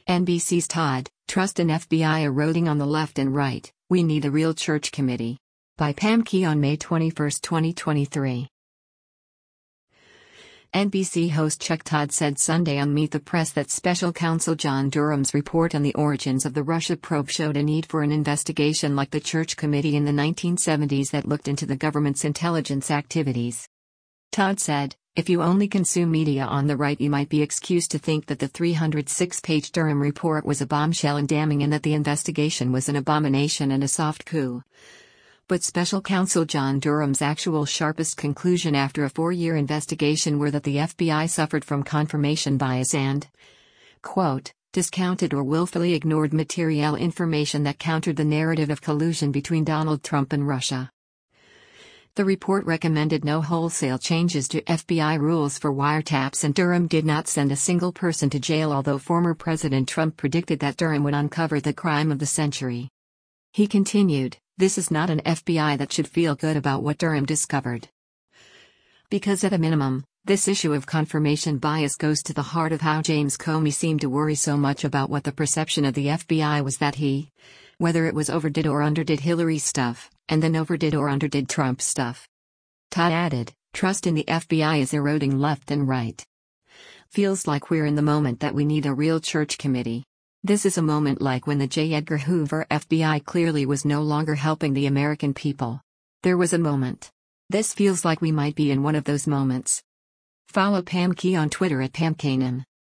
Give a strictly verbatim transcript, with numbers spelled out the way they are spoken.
N B C's Todd, Trust in F B I Eroding on the Left and Right, We Need a Real Church Committee. By Pam Key on May twenty-first, twenty twenty-three. N B C host Chuck Todd said Sunday on Meet the Press that Special Counsel John Durham's report on the origins of the Russia probe showed a need for an investigation like the Church Committee in the nineteen seventies that looked into the government's intelligence activities. Todd said, "If you only consume media on the right, you might be excused to think that the three hundred six page Durham report was a bombshell and damning, and that the investigation was an abomination and a soft coup. But Special Counsel John Durham's actual sharpest conclusion after a four-year investigation were that the F B I suffered from confirmation bias and, quote, discounted or willfully ignored material information that countered the narrative of collusion between Donald Trump and Russia." The report recommended no wholesale changes to F B I rules for wiretaps, and Durham did not send a single person to jail, although former President Trump predicted that Durham would uncover the crime of the century. He continued, "This is not an F B I that should feel good about what Durham discovered. Because at a minimum, this issue of confirmation bias goes to the heart of how James Comey seemed to worry so much about what the perception of the F B I was, that he, whether it was overdid or underdid Hillary stuff, and then overdid or underdid Trump stuff." Todd added, "Trust in the F B I is eroding left and right. Feels like we're in the moment that we need a real church committee. This is a moment like when the J. Edgar Hoover F B I clearly was no longer helping the American people. There was a moment. This feels like we might be in one of those moments." Follow Pam Key on Twitter at Pam Kanan.